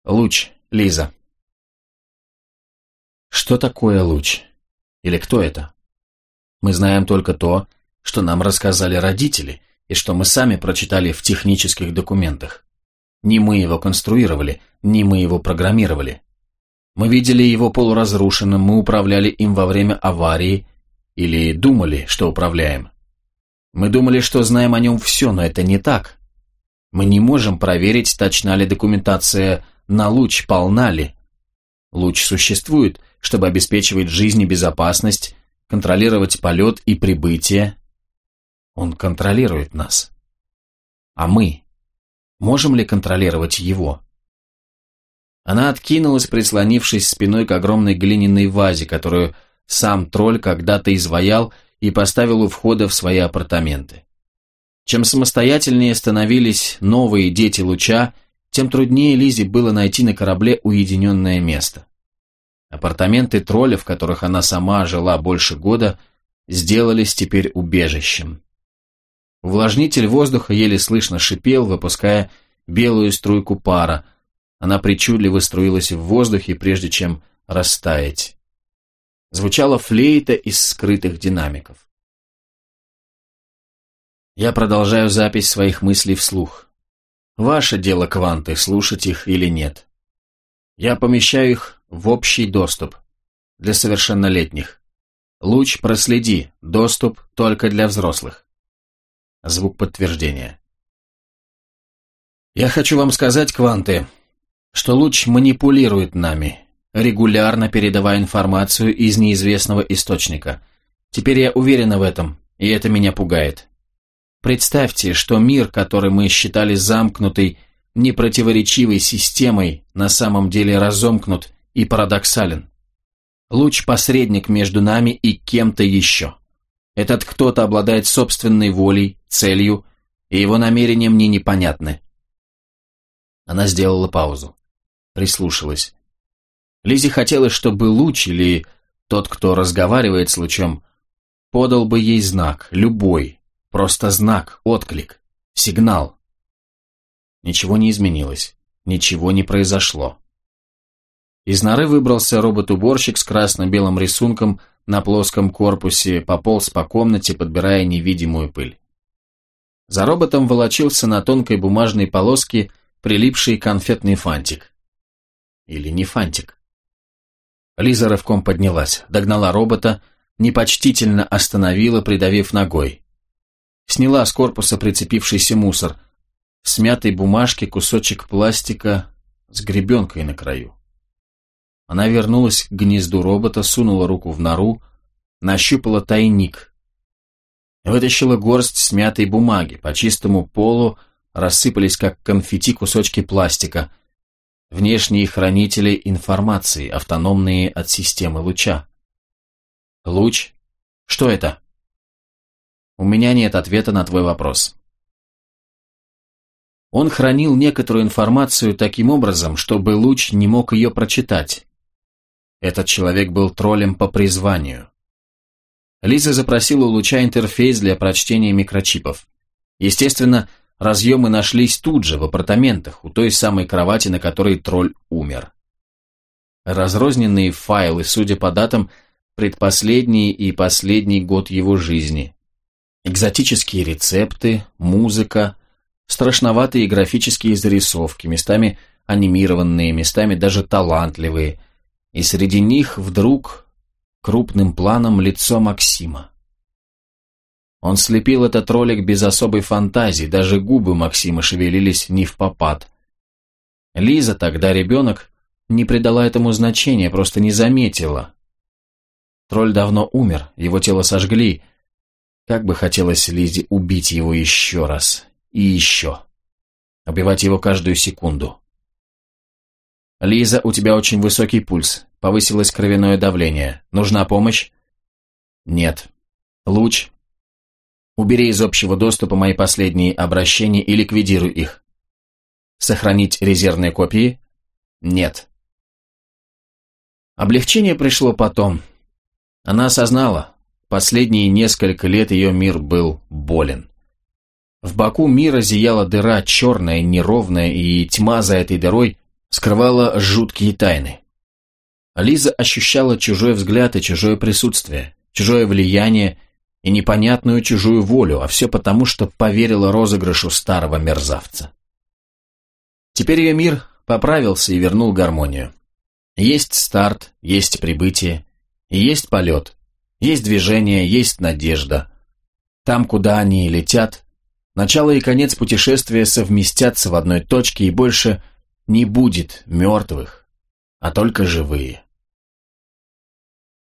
Луч, Лиза. Что такое луч? Или кто это? Мы знаем только то, что нам рассказали родители, и что мы сами прочитали в технических документах. Не мы его конструировали, не мы его программировали. Мы видели его полуразрушенным, мы управляли им во время аварии, или думали, что управляем. Мы думали, что знаем о нем все, но это не так. Мы не можем проверить, точна ли документация на луч, полна ли. Луч существует, чтобы обеспечивать жизнь и безопасность, контролировать полет и прибытие. Он контролирует нас. А мы? Можем ли контролировать его? Она откинулась, прислонившись спиной к огромной глиняной вазе, которую сам тролль когда-то изваял и поставил у входа в свои апартаменты. Чем самостоятельнее становились новые дети луча, тем труднее Лизе было найти на корабле уединенное место. Апартаменты тролля, в которых она сама жила больше года, сделались теперь убежищем. Увлажнитель воздуха еле слышно шипел, выпуская белую струйку пара. Она причудливо струилась в воздухе, прежде чем растаять. Звучала флейта из скрытых динамиков. Я продолжаю запись своих мыслей вслух. Ваше дело, кванты, слушать их или нет. Я помещаю их в общий доступ для совершеннолетних. Луч, проследи, доступ только для взрослых. Звук подтверждения. Я хочу вам сказать, кванты, что луч манипулирует нами, регулярно передавая информацию из неизвестного источника. Теперь я уверена в этом, и это меня пугает. Представьте, что мир, который мы считали замкнутой, непротиворечивой системой, на самом деле разомкнут и парадоксален. Луч – посредник между нами и кем-то еще. Этот кто-то обладает собственной волей, целью, и его намерения мне непонятны. Она сделала паузу, прислушалась. Лизе хотелось, чтобы луч или тот, кто разговаривает с лучом, подал бы ей знак, любой, просто знак, отклик, сигнал. Ничего не изменилось, ничего не произошло. Из норы выбрался робот-уборщик с красно-белым рисунком на плоском корпусе, пополз по комнате, подбирая невидимую пыль. За роботом волочился на тонкой бумажной полоске прилипший конфетный фантик. Или не фантик. Лиза рывком поднялась, догнала робота, непочтительно остановила, придавив ногой. Сняла с корпуса прицепившийся мусор, в смятой бумажке кусочек пластика с гребенкой на краю. Она вернулась к гнезду робота, сунула руку в нору, нащупала тайник. Вытащила горсть смятой бумаги, по чистому полу рассыпались, как конфетти, кусочки пластика. Внешние хранители информации, автономные от системы луча. Луч? Что это? У меня нет ответа на твой вопрос. Он хранил некоторую информацию таким образом, чтобы луч не мог ее прочитать. Этот человек был троллем по призванию. Лиза запросила у луча интерфейс для прочтения микрочипов. Естественно, разъемы нашлись тут же, в апартаментах, у той самой кровати, на которой тролль умер. Разрозненные файлы, судя по датам, предпоследний и последний год его жизни. Экзотические рецепты, музыка, страшноватые графические зарисовки, местами анимированные, местами даже талантливые, и среди них вдруг крупным планом лицо Максима. Он слепил этот ролик без особой фантазии, даже губы Максима шевелились не впопад. Лиза, тогда ребенок, не придала этому значения, просто не заметила. Тролль давно умер, его тело сожгли. Как бы хотелось Лизе убить его еще раз и еще. Убивать его каждую секунду. «Лиза, у тебя очень высокий пульс, повысилось кровяное давление. Нужна помощь?» «Нет». «Луч?» «Убери из общего доступа мои последние обращения и ликвидируй их». «Сохранить резервные копии?» «Нет». Облегчение пришло потом. Она осознала, последние несколько лет ее мир был болен. В боку мира зияла дыра, черная, неровная, и тьма за этой дырой скрывала жуткие тайны. Лиза ощущала чужой взгляд и чужое присутствие, чужое влияние и непонятную чужую волю, а все потому, что поверила розыгрышу старого мерзавца. Теперь ее мир поправился и вернул гармонию. Есть старт, есть прибытие, и есть полет, есть движение, есть надежда. Там, куда они летят, начало и конец путешествия совместятся в одной точке, и больше не будет мертвых, а только живые.